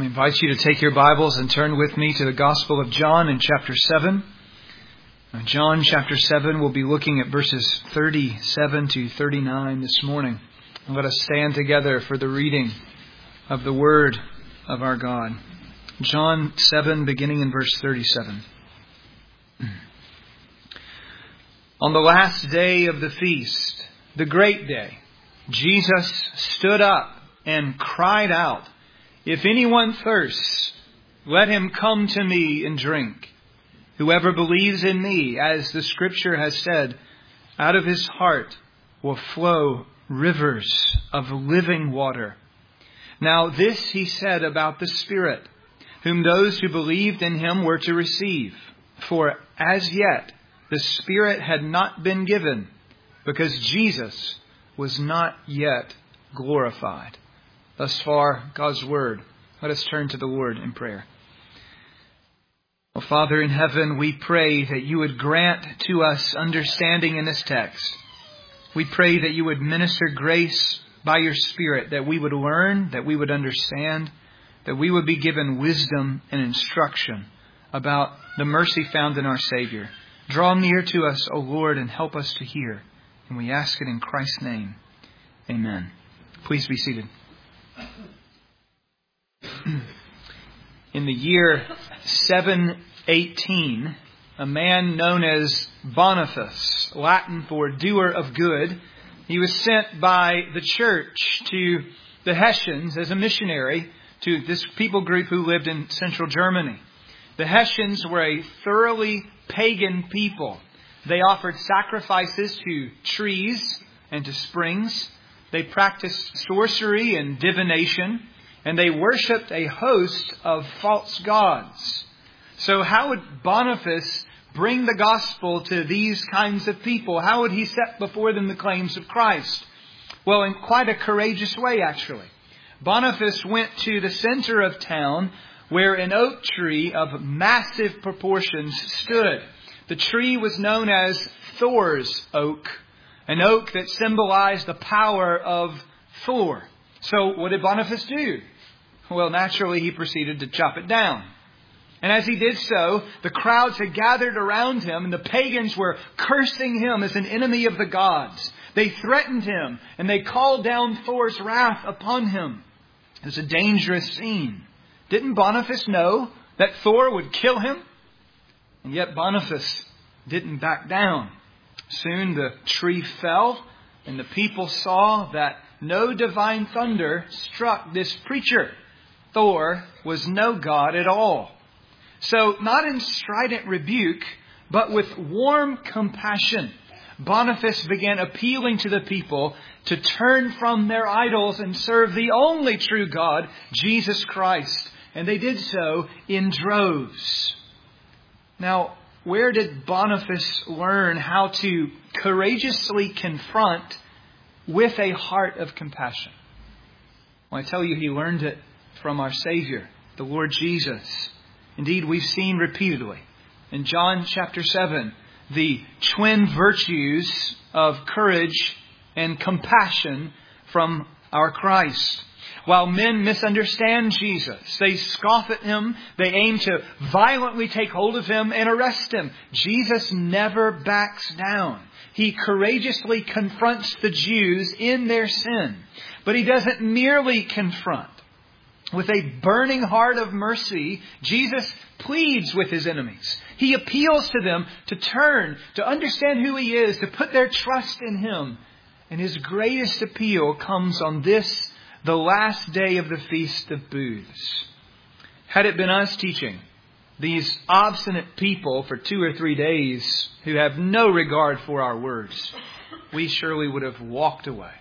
invite you to take your Bibles and turn with me to the Gospel of John in chapter 7. John chapter 7, we'll be looking at verses 37 to 39 this morning. And let us stand together for the reading of the Word of our God. John 7, beginning in verse 37. On the last day of the feast, the great day, Jesus stood up and cried out, "If anyone thirsts, let him come to me and drink. Whoever believes in me, as the Scripture has said, out of his heart will flow rivers of living water." Now this he said about the Spirit, whom those who believed in him were to receive. For as yet the Spirit had not been given, because Jesus was not yet glorified. Thus far, God's Word. Let us turn to the Lord in prayer. Oh, Father in heaven, we pray that you would grant to us understanding in this text. We pray that you would minister grace by your Spirit, that we would learn, that we would understand, that we would be given wisdom and instruction about the mercy found in our Savior. Draw near to us, O Lord, and help us to hear. And we ask it in Christ's name. Amen. Please be seated. In the year 718, a man known as Boniface, Latin for doer of good, he was sent by the church to the Hessians as a missionary to this people group who lived in central Germany. The Hessians were a thoroughly pagan people. They offered sacrifices to trees and to springs. They practiced sorcery and divination, and they worshipped a host of false gods. So how would Boniface bring the gospel to these kinds of people? How would he set before them the claims of Christ? Well, in quite a courageous way, actually. Boniface went to the center of town where an oak tree of massive proportions stood. The tree was known as Thor's oak. An oak that symbolized the power of Thor. So what did Boniface do? Well, naturally, he proceeded to chop it down. And as he did so, the crowds had gathered around him, and the pagans were cursing him as an enemy of the gods. They threatened him, and they called down Thor's wrath upon him. It was a dangerous scene. Didn't Boniface know that Thor would kill him? And yet Boniface didn't back down. Soon the tree fell, and the people saw that no divine thunder struck this preacher. Thor was no god at all. So, not in strident rebuke, but with warm compassion, Boniface began appealing to the people to turn from their idols and serve the only true God, Jesus Christ. And they did so in droves. Now, where did Boniface learn how to courageously confront with a heart of compassion? Well, I tell you, he learned it from our Savior, the Lord Jesus. Indeed, we've seen repeatedly in John chapter 7 the twin virtues of courage and compassion from our Christ. While men misunderstand Jesus, they scoff at him, they aim to violently take hold of him and arrest him. Jesus never backs down. He courageously confronts the Jews in their sin. But he doesn't merely confront. With a burning heart of mercy, Jesus pleads with his enemies. He appeals to them to turn, to understand who he is, to put their trust in him. And his greatest appeal comes on this, the last day of the Feast of Booths. Had it been us teaching these obstinate people for 2 or 3 days who have no regard for our words, we surely would have walked away.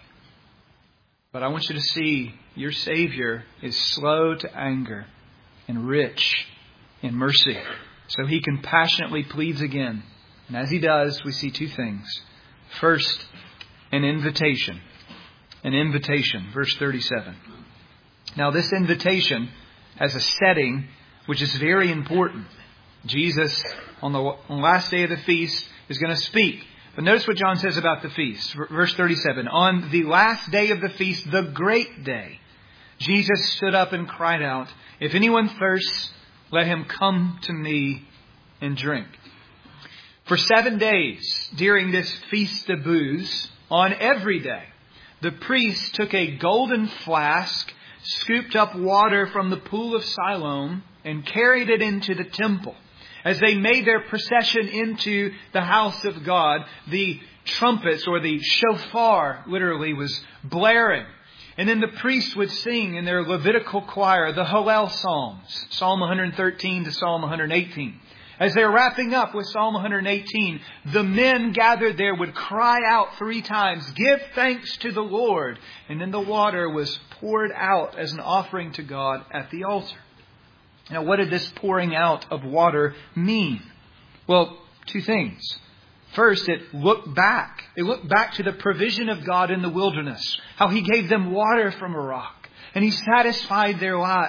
But I want you to see your Savior is slow to anger and rich in mercy. So he compassionately pleads again. And as he does, we see 2 things. First, an invitation. An invitation, verse 37. Now this invitation has a setting which is very important. Jesus, on the last day of the feast, is going to speak. But notice what John says about the feast. Verse 37. On the last day of the feast, the great day, Jesus stood up and cried out, "If anyone thirsts, let him come to me and drink." For 7 days during this Feast of Booths, on every day, the priest took a golden flask, scooped up water from the pool of Siloam, and carried it into the temple. As they made their procession into the house of God, the trumpets, or the shofar, literally, was blaring. And then the priests would sing in their Levitical choir the Hallel Psalms, Psalm 113 to Psalm 118. As they're wrapping up with Psalm 118, the men gathered there would cry out 3 times, "Give thanks to the Lord." And then the water was poured out as an offering to God at the altar. Now, what did this pouring out of water mean? Well, 2 things. First, it looked back. It looked back to the provision of God in the wilderness, how He gave them water from a rock. And He satisfied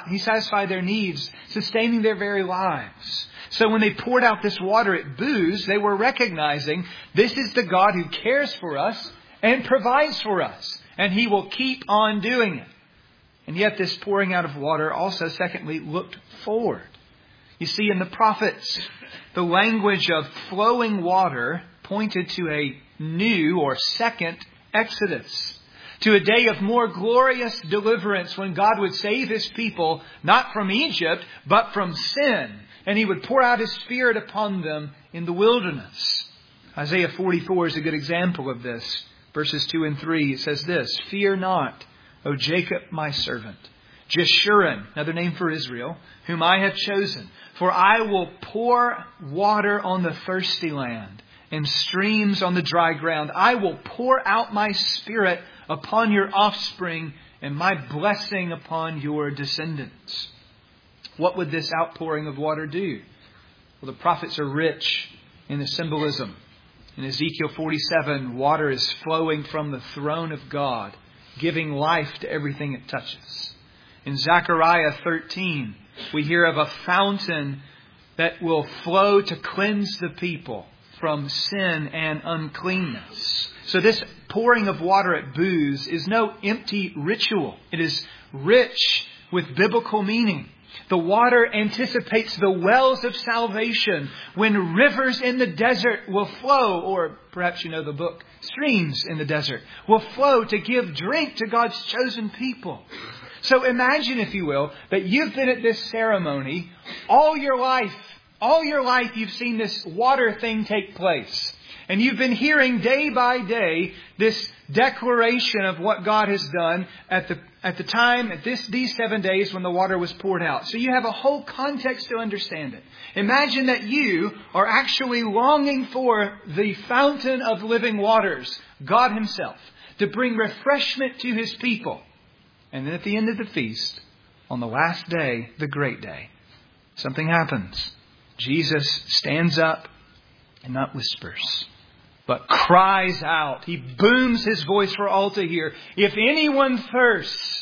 their needs, sustaining their very lives. So when they poured out this water at Booths, they were recognizing this is the God who cares for us and provides for us. And He will keep on doing it. And yet this pouring out of water also, secondly, looked forward. You see, in the prophets, the language of flowing water pointed to a new or second Exodus, to a day of more glorious deliverance when God would save His people, not from Egypt, but from sin. And He would pour out His Spirit upon them in the wilderness. Isaiah 44 is a good example of this. Verses 2 and 3, it says this, "Fear not, O Jacob, my servant, Jeshurun," another name for Israel, "whom I have chosen. For I will pour water on the thirsty land and streams on the dry ground. I will pour out my Spirit upon your offspring and my blessing upon your descendants." What would this outpouring of water do? Well, the prophets are rich in the symbolism. In Ezekiel 47, water is flowing from the throne of God, giving life to everything it touches. In Zechariah 13, we hear of a fountain that will flow to cleanse the people from sin and uncleanness. So this pouring of water at Booths is no empty ritual. It is rich with biblical meaning. The water anticipates the wells of salvation when rivers in the desert will flow, or perhaps you know the book, streams in the desert will flow to give drink to God's chosen people. So imagine, if you will, that you've been at this ceremony all your life. All your life you've seen this water thing take place. And you've been hearing day by day this declaration of what God has done at the time, these 7 days when the water was poured out. So you have a whole context to understand it. Imagine that you are actually longing for the fountain of living waters, God Himself, to bring refreshment to His people. And then at the end of the feast, on the last day, the great day, something happens. Jesus stands up and not whispers, but cries out. He booms His voice for all to hear. "If anyone thirsts,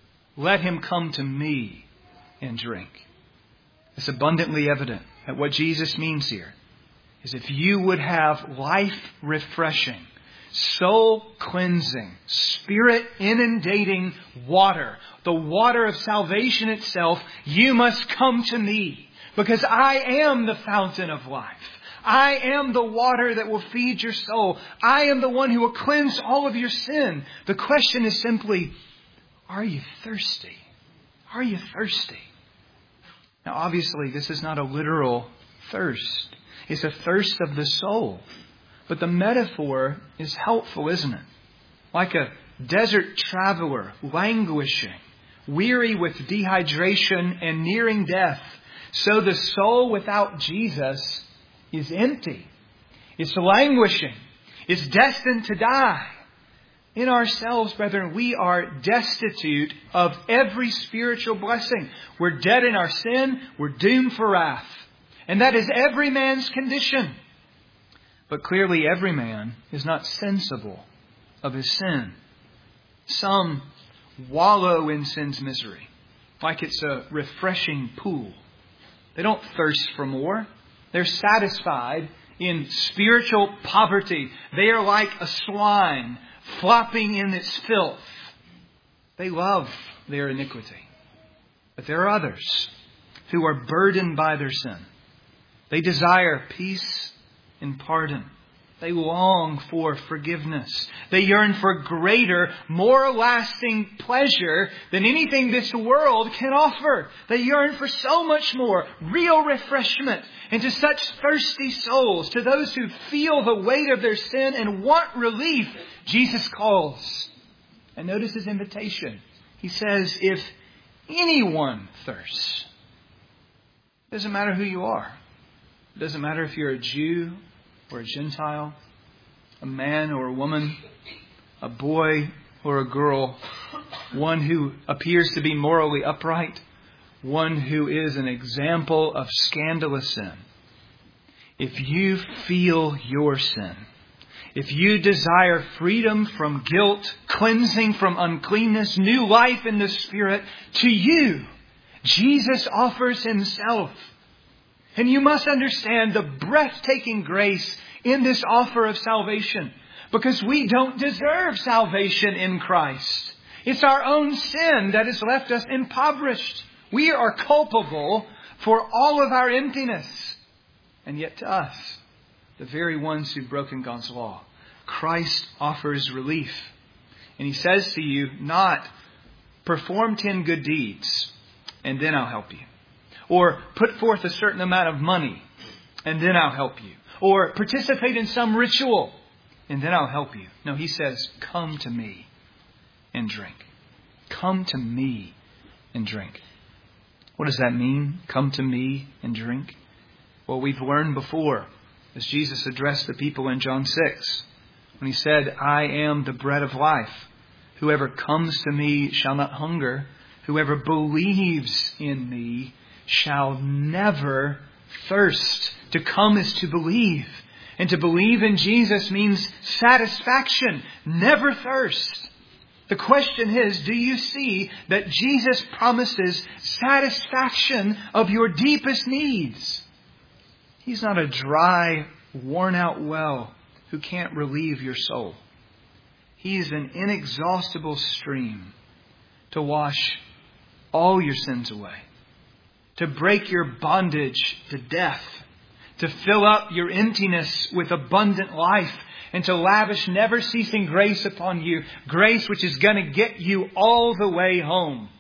let him come to me and drink." It's abundantly evident that what Jesus means here is if you would have life-refreshing, soul-cleansing, Spirit-inundating water, the water of salvation itself, you must come to me, because I am the fountain of life. I am the water that will feed your soul. I am the one who will cleanse all of your sin. The question is simply, are you thirsty? Are you thirsty? Now, obviously, this is not a literal thirst. It's a thirst of the soul. But the metaphor is helpful, isn't it? Like a desert traveler languishing, weary with dehydration and nearing death, so the soul without Jesus is empty. It's languishing. It's destined to die. In ourselves, brethren, we are destitute of every spiritual blessing. We're dead in our sin. We're doomed for wrath. And that is every man's condition. But clearly every man is not sensible of his sin. Some wallow in sin's misery, like it's a refreshing pool. They don't thirst for more. They're satisfied in spiritual poverty. They are like a swine flopping in its filth. They love their iniquity. But there are others who are burdened by their sin. They desire peace and pardon. They long for forgiveness. They yearn for greater, more lasting pleasure than anything this world can offer. They yearn for so much more real refreshment. And to such thirsty souls, to those who feel the weight of their sin and want relief, Jesus calls. And notice His invitation. He says, if anyone thirsts, it doesn't matter who you are. It doesn't matter if you're a Jew or a Gentile, a man or a woman, a boy or a girl, one who appears to be morally upright, one who is an example of scandalous sin. If you feel your sin, if you desire freedom from guilt, cleansing from uncleanness, new life in the Spirit, to you, Jesus offers Himself. And you must understand the breathtaking grace in this offer of salvation, because we don't deserve salvation in Christ. It's our own sin that has left us impoverished. We are culpable for all of our emptiness. And yet to us, the very ones who've broken God's law, Christ offers relief. And He says to you, not perform 10 good deeds and then I'll help you. Or put forth a certain amount of money and then I'll help you. Or participate in some ritual and then I'll help you. No, He says, come to me and drink. Come to me and drink. What does that mean? Come to me and drink? Well, we've learned before as Jesus addressed the people in John 6 when He said, I am the bread of life. Whoever comes to me shall not hunger. Whoever believes in me shall never thirst. To come is to believe. And to believe in Jesus means satisfaction, never thirst. The question is, do you see that Jesus promises satisfaction of your deepest needs? He's not a dry, worn-out well who can't relieve your soul. He is an inexhaustible stream to wash all your sins away, to break your bondage to death, to fill up your emptiness with abundant life, and to lavish never-ceasing grace upon you, grace which is going to get you all the way home.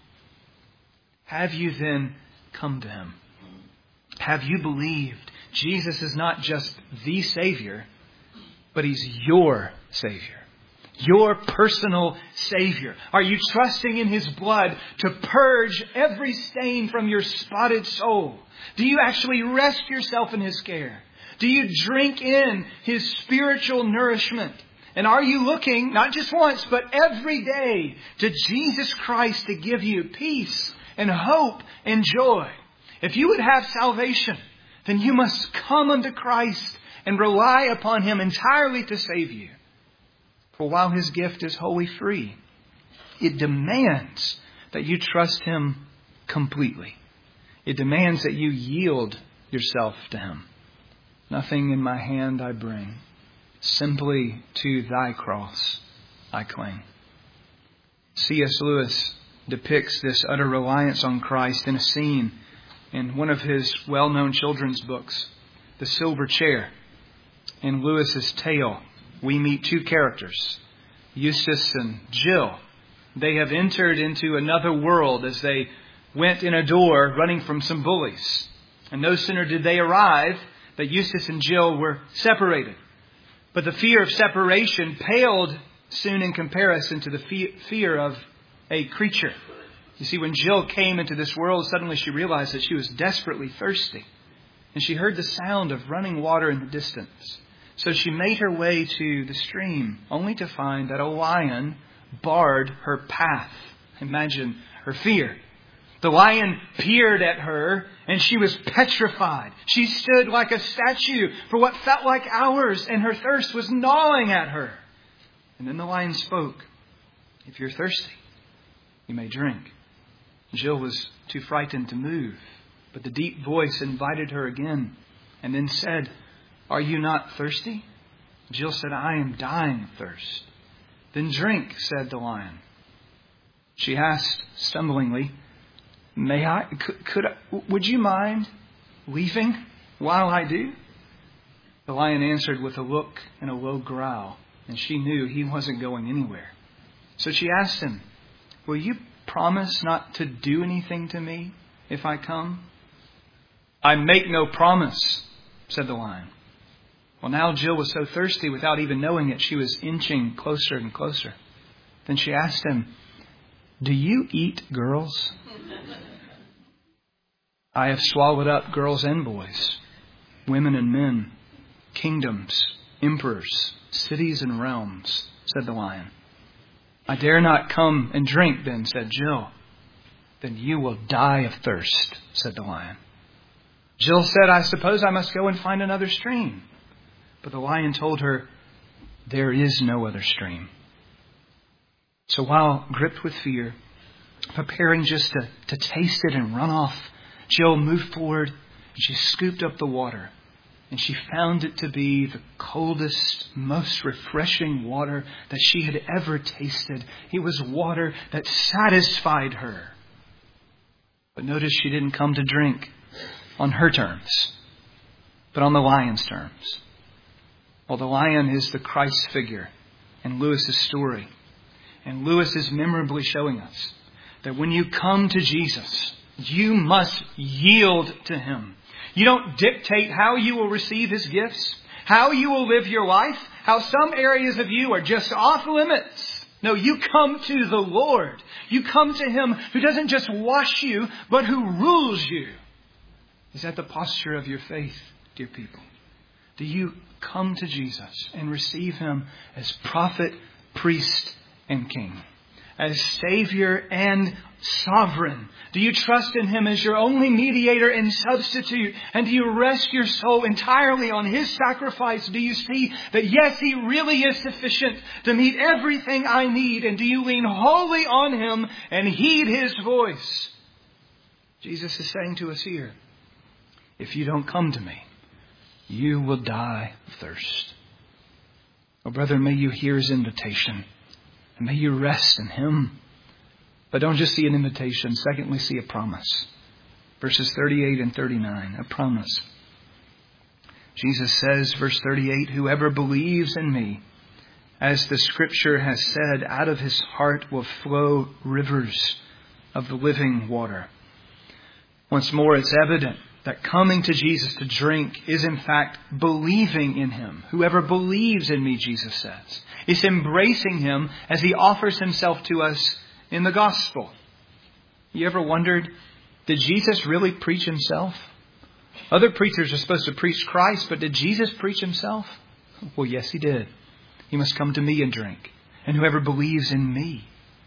Have you then come to Him? Have you believed Jesus is not just the Savior, but He's your Savior? Your personal Savior. Are you trusting in His blood to purge every stain from your spotted soul? Do you actually rest yourself in His care? Do you drink in His spiritual nourishment? And are you looking, not just once, but every day, to Jesus Christ to give you peace and hope and joy? If you would have salvation, then you must come unto Christ and rely upon Him entirely to save you. For while His gift is wholly free, it demands that you trust Him completely. It demands that you yield yourself to Him. Nothing in my hand I bring, simply to Thy cross I cling. C.S. Lewis depicts this utter reliance on Christ in a scene in one of his well-known children's books, The Silver Chair. In Lewis's tale, we meet two characters, Eustace and Jill. They have entered into another world as they went in a door running from some bullies. And no sooner did they arrive that Eustace and Jill were separated. But the fear of separation paled soon in comparison to the fear of a creature. You see, when Jill came into this world, suddenly she realized that she was desperately thirsty. And she heard the sound of running water in the distance. So she made her way to the stream, only to find that a lion barred her path. Imagine her fear. The lion peered at her, and she was petrified. She stood like a statue for what felt like hours, and her thirst was gnawing at her. And then the lion spoke. If you're thirsty, you may drink. Jill was too frightened to move, but the deep voice invited her again, and then said, Are you not thirsty? Jill said, I am dying of thirst. Then drink, said the lion. She asked stumblingly, would you mind leaving while I do? The lion answered with a look and a low growl, and she knew he wasn't going anywhere. So she asked him, will you promise not to do anything to me if I come? I make no promise, said the lion. Well, now Jill was so thirsty without even knowing it, she was inching closer and closer. Then she asked him, do you eat girls? I have swallowed up girls and boys, women and men, kingdoms, emperors, cities and realms, said the lion. I dare not come and drink then, said Jill. Then you will die of thirst, said the lion. Jill said, I suppose I must go and find another stream. But the lion told her, there is no other stream. So while gripped with fear, preparing just to taste it and run off, Jill moved forward and she scooped up the water. And she found it to be the coldest, most refreshing water that she had ever tasted. It was water that satisfied her. But notice she didn't come to drink on her terms, but on the lion's terms. Well, the lion is the Christ figure in Lewis's story. And Lewis is memorably showing us that when you come to Jesus, you must yield to Him. You don't dictate how you will receive His gifts, how you will live your life, how some areas of you are just off limits. No, you come to the Lord. You come to Him who doesn't just wash you, but who rules you. Is that the posture of your faith, dear people? Do you come to Jesus and receive Him as prophet, priest, and king? As Savior and sovereign? Do you trust in Him as your only mediator and substitute? And do you rest your soul entirely on His sacrifice? Do you see that yes, He really is sufficient to meet everything I need? And do you lean wholly on Him and heed His voice? Jesus is saying to us here, if you don't come to me, you will die of thirst. Oh, brother, may you hear His invitation. And may you rest in Him. But don't just see an invitation. Secondly, see a promise. Verses 38 and 39, a promise. Jesus says, verse 38, whoever believes in me, as the Scripture has said, out of his heart will flow rivers of the living water. Once more, it's evident that coming to Jesus to drink is in fact believing in Him. Whoever believes in me, Jesus says. It's embracing Him as He offers Himself to us in the gospel. You ever wondered, did Jesus really preach Himself? Other preachers are supposed to preach Christ, but did Jesus preach Himself? Well, yes, He did. He must come to me and drink. And whoever believes in me.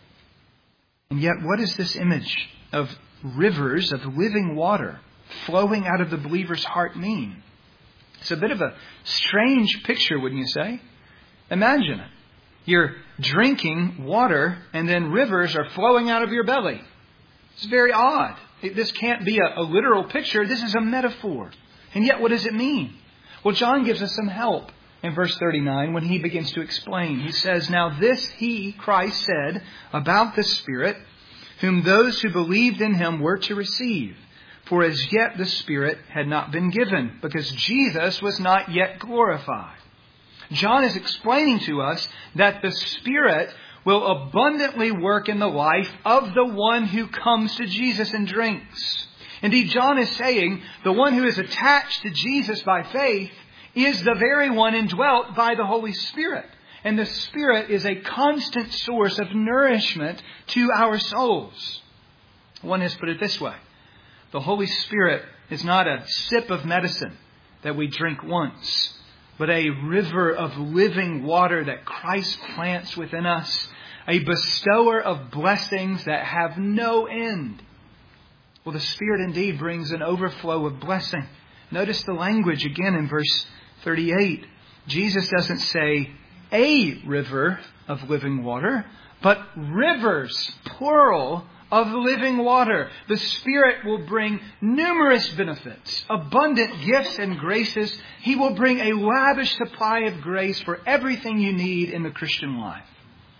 And yet, what is this image of rivers of living water flowing out of the believer's heart mean? It's a bit of a strange picture, wouldn't you say? Imagine it. You're drinking water and then rivers are flowing out of your belly. It's very odd. This can't be a literal picture. This is a metaphor. And yet, what does it mean? Well, John gives us some help in verse 39 when he begins to explain. He says, now this He, Christ, said about the Spirit, whom those who believed in Him were to receive. For as yet the Spirit had not been given, because Jesus was not yet glorified. John is explaining to us that the Spirit will abundantly work in the life of the one who comes to Jesus and drinks. Indeed, John is saying the one who is attached to Jesus by faith is the very one indwelt by the Holy Spirit. And the Spirit is a constant source of nourishment to our souls. One has put it this way. The Holy Spirit is not a sip of medicine that we drink once, but a river of living water that Christ plants within us, a bestower of blessings that have no end. Well, the Spirit indeed brings an overflow of blessing. Notice the language again in verse 38. Jesus doesn't say a river of living water, but rivers, plural, of living water. The Spirit will bring numerous benefits, abundant gifts and graces. He will bring a lavish supply of grace for everything you need in the Christian life.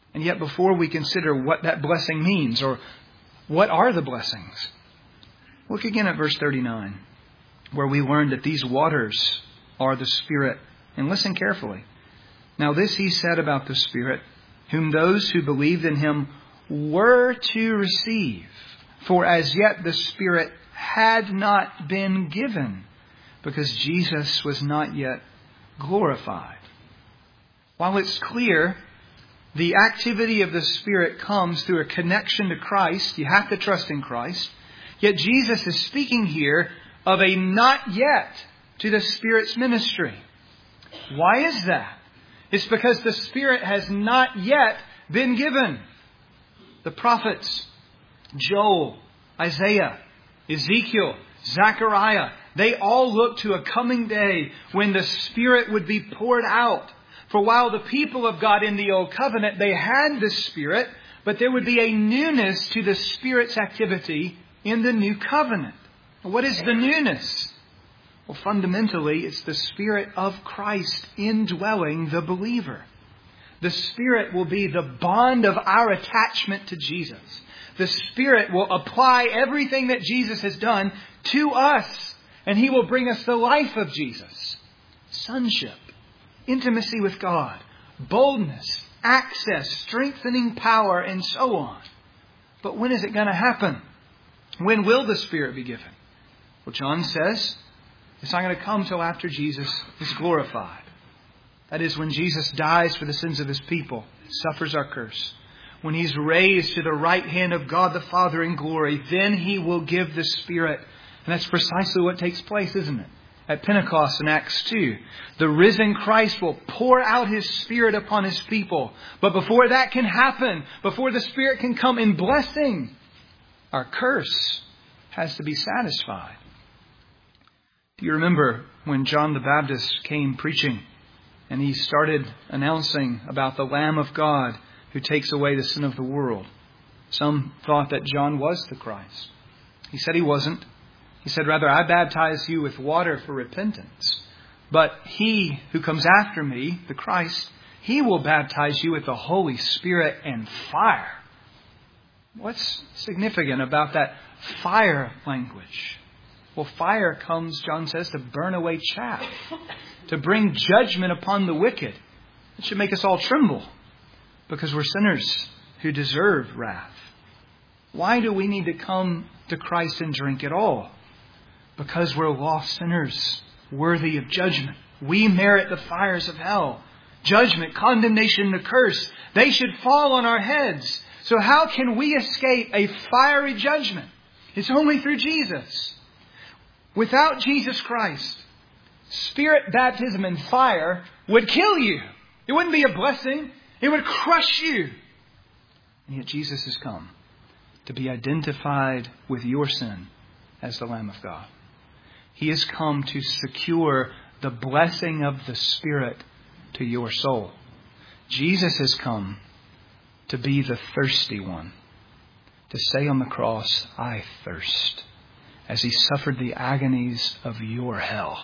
And yet before we consider what that blessing means, or what are the blessings, look again at verse 39, where we learn that these waters are the Spirit. And listen carefully. Now this he said about the Spirit, whom those who believed in him were to receive. For as yet the Spirit had not been given, because Jesus was not yet glorified. While it's clear the activity of the Spirit comes through a connection to Christ, you have to trust in Christ, yet Jesus is speaking here of a not yet to the Spirit's ministry. Why is that? It's because the Spirit has not yet been given. The prophets, Joel, Isaiah, Ezekiel, Zechariah, they all look to a coming day when the Spirit would be poured out. For while the people of God in the Old Covenant, they had the Spirit, but there would be a newness to the Spirit's activity in the New Covenant. What is the newness? Well, fundamentally, it's the Spirit of Christ indwelling the believer. The Spirit will be the bond of our attachment to Jesus. The Spirit will apply everything that Jesus has done to us, and He will bring us the life of Jesus. Sonship, intimacy with God, boldness, access, strengthening power, and so on. But when is it going to happen? When will the Spirit be given? Well, John says it's not going to come till after Jesus is glorified. That is, when Jesus dies for the sins of His people, suffers our curse. When He's raised to the right hand of God the Father in glory, then He will give the Spirit. And that's precisely what takes place, isn't it? At Pentecost in Acts 2. The risen Christ will pour out His Spirit upon His people. But before that can happen, before the Spirit can come in blessing, our curse has to be satisfied. Do you remember when John the Baptist came preaching and he started announcing about the Lamb of God who takes away the sin of the world? Some thought that John was the Christ. He said he wasn't. He said, rather, I baptize you with water for repentance. But He who comes after me, the Christ, He will baptize you with the Holy Spirit and fire. What's significant about that fire language? Well, fire comes, John says, to burn away chaff, to bring judgment upon the wicked. It should make us all tremble because we're sinners who deserve wrath. Why do we need to come to Christ and drink at all? Because we're lost sinners, worthy of judgment. We merit the fires of hell. Judgment, condemnation, and a curse, they should fall on our heads. So how can we escape a fiery judgment? It's only through Jesus. Without Jesus Christ, Spirit baptism and fire would kill you. It wouldn't be a blessing. It would crush you. And yet Jesus has come to be identified with your sin as the Lamb of God. He has come to secure the blessing of the Spirit to your soul. Jesus has come to be the thirsty one, to say on the cross, I thirst, as He suffered the agonies of your hell.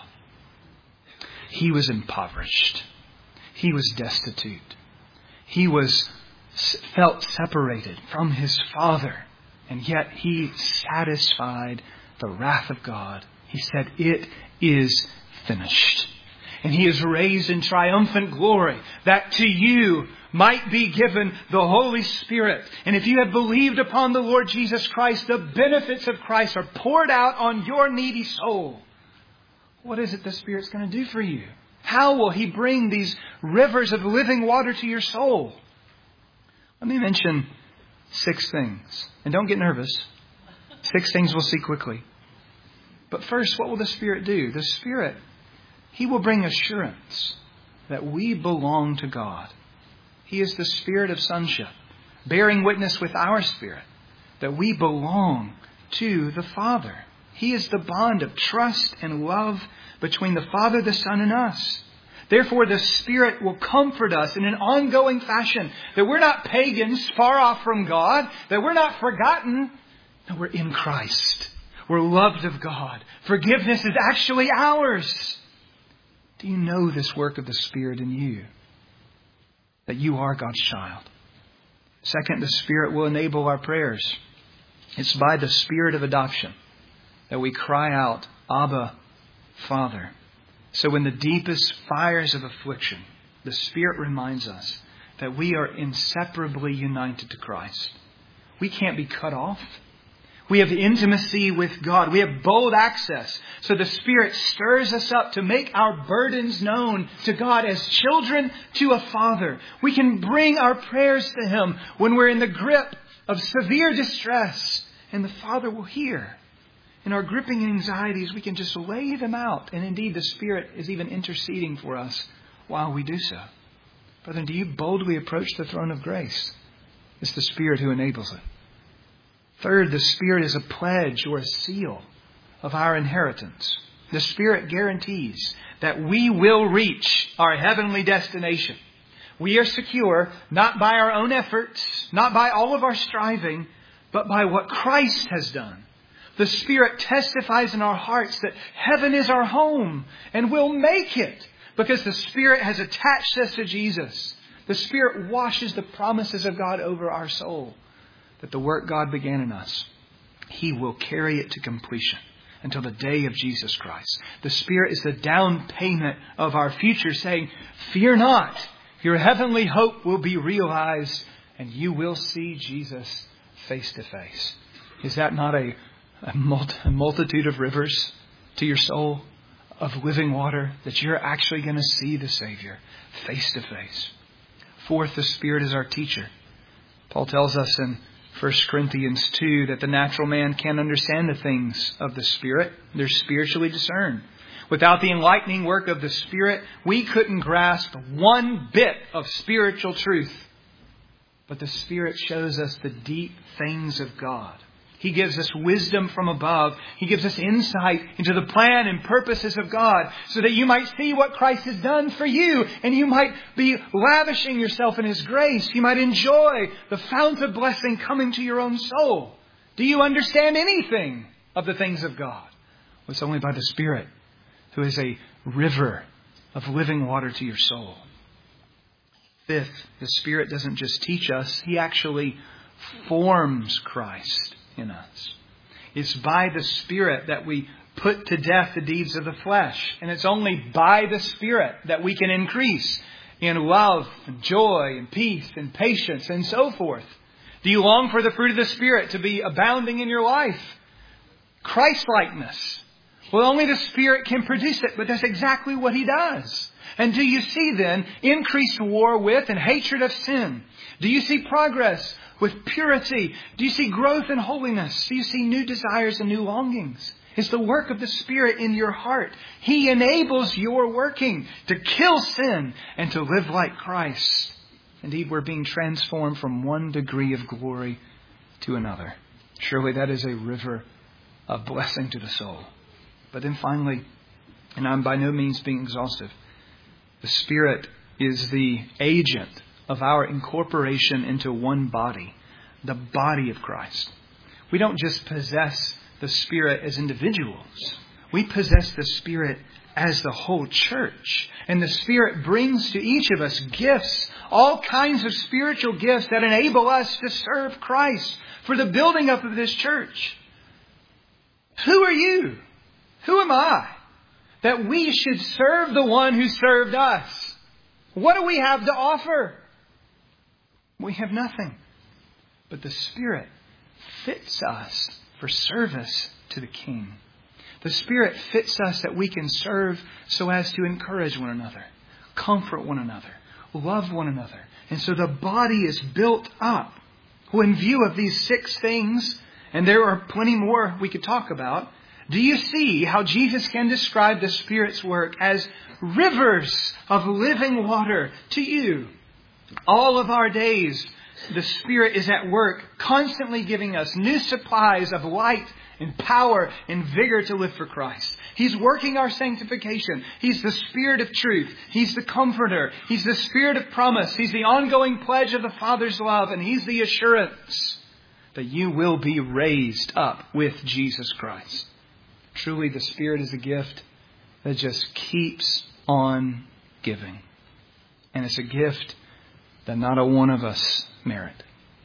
He was impoverished. He was destitute. He felt separated from His Father, and yet He satisfied the wrath of God. He said, it is finished. And He is raised in triumphant glory, that to you might be given the Holy Spirit. And if you have believed upon the Lord Jesus Christ, the benefits of Christ are poured out on your needy soul. What is it the Spirit's going to do for you? How will He bring these rivers of living water to your soul? Let me mention 6 things. And don't get nervous. 6 things we'll see quickly. But first, what will the Spirit do? The Spirit, He will bring assurance that we belong to God. He is the Spirit of sonship, bearing witness with our spirit that we belong to the Father. He is the bond of trust and love between the Father, the Son, and us. Therefore, the Spirit will comfort us in an ongoing fashion that we're not pagans far off from God, that we're not forgotten. No, we're in Christ. We're loved of God. Forgiveness is actually ours. Do you know this work of the Spirit in you? That you are God's child. Second, the Spirit will enable our prayers. It's by the Spirit of adoption that we cry out, Abba, Father. So in the deepest fires of affliction, the Spirit reminds us that we are inseparably united to Christ. We can't be cut off. We have intimacy with God. We have bold access. So the Spirit stirs us up to make our burdens known to God as children to a Father. We can bring our prayers to Him when we're in the grip of severe distress, and the Father will hear. In our gripping anxieties, we can just lay them out. And indeed, the Spirit is even interceding for us while we do so. Brethren, do you boldly approach the throne of grace? It's the Spirit who enables it. Third, the Spirit is a pledge or a seal of our inheritance. The Spirit guarantees that we will reach our heavenly destination. We are secure not by our own efforts, not by all of our striving, but by what Christ has done. The Spirit testifies in our hearts that heaven is our home, and we'll make it because the Spirit has attached us to Jesus. The Spirit washes the promises of God over our soul, that the work God began in us, He will carry it to completion until the day of Jesus Christ. The Spirit is the down payment of our future, saying, fear not, your heavenly hope will be realized and you will see Jesus face to face. Is that not a multitude of rivers to your soul of living water, that you're actually going to see the Savior face to face? Fourth, the Spirit is our teacher. Paul tells us in 1 Corinthians 2 that the natural man can't understand the things of the Spirit. They're spiritually discerned. Without the enlightening work of the Spirit, we couldn't grasp one bit of spiritual truth. But the Spirit shows us the deep things of God. He gives us wisdom from above. He gives us insight into the plan and purposes of God so that you might see what Christ has done for you and you might be lavishing yourself in His grace. You might enjoy the fount of blessing coming to your own soul. Do you understand anything of the things of God? Well, it's only by the Spirit, who is a river of living water to your soul. Fifth, the Spirit doesn't just teach us. He actually forms Christ in us. It's by the Spirit that we put to death the deeds of the flesh. And it's only by the Spirit that we can increase in love and joy and peace and patience and so forth. Do you long for the fruit of the Spirit to be abounding in your life? Christ-likeness. Well, only the Spirit can produce it, but that's exactly what He does. And do you see then increased war with and hatred of sin? Do you see progress with purity? Do you see growth in holiness? Do you see new desires and new longings? It's the work of the Spirit in your heart. He enables your working to kill sin and to live like Christ. Indeed, we're being transformed from one degree of glory to another. Surely that is a river of blessing to the soul. But then finally, and I'm by no means being exhaustive, the Spirit is the agent of our incorporation into one body, the body of Christ. We don't just possess the Spirit as individuals. We possess the Spirit as the whole church. And the Spirit brings to each of us gifts, all kinds of spiritual gifts that enable us to serve Christ for the building up of this church. Who are you? Who am I that we should serve the one who served us? What do we have to offer? We have nothing. But the Spirit fits us for service to the King. The Spirit fits us that we can serve so as to encourage one another, comfort one another, love one another. And so the body is built up. Well, in view of these 6 things, and there are plenty more we could talk about, do you see how Jesus can describe the Spirit's work as rivers of living water to you? All of our days, the Spirit is at work, constantly giving us new supplies of light and power and vigor to live for Christ. He's working our sanctification. He's the Spirit of truth. He's the comforter. He's the Spirit of promise. He's the ongoing pledge of the Father's love. And He's the assurance that you will be raised up with Jesus Christ. Truly, the Spirit is a gift that just keeps on giving. And it's a gift that not a one of us merit.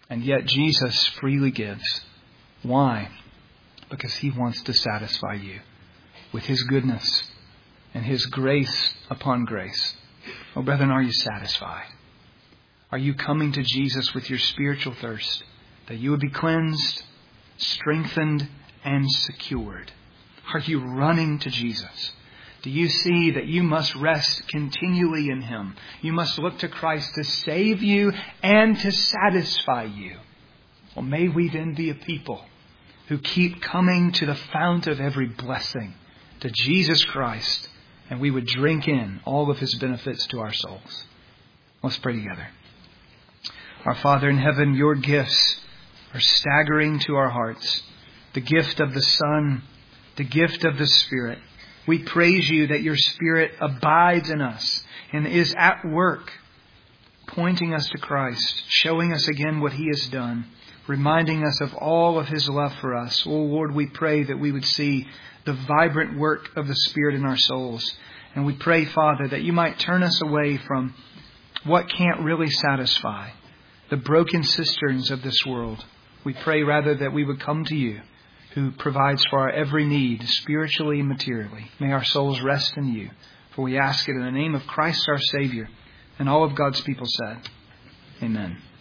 And yet Jesus freely gives. Why? Because He wants to satisfy you with His goodness and His grace upon grace. Oh, brethren, are you satisfied? Are you coming to Jesus with your spiritual thirst, that you would be cleansed, strengthened, and secured? Are you running to Jesus? Do you see that you must rest continually in Him? You must look to Christ to save you and to satisfy you. Well, may we then be a people who keep coming to the fount of every blessing, to Jesus Christ, and we would drink in all of His benefits to our souls. Let's pray together. Our Father in heaven, your gifts are staggering to our hearts. The gift of the Son, the gift of the Spirit. We praise you that your Spirit abides in us and is at work, pointing us to Christ, showing us again what He has done, reminding us of all of His love for us. Oh Lord, we pray that we would see the vibrant work of the Spirit in our souls. And we pray, Father, that you might turn us away from what can't really satisfy, the broken cisterns of this world. We pray rather that we would come to you, who provides for our every need, spiritually and materially. May our souls rest in you. For we ask it in the name of Christ our Savior. And all of God's people said, Amen.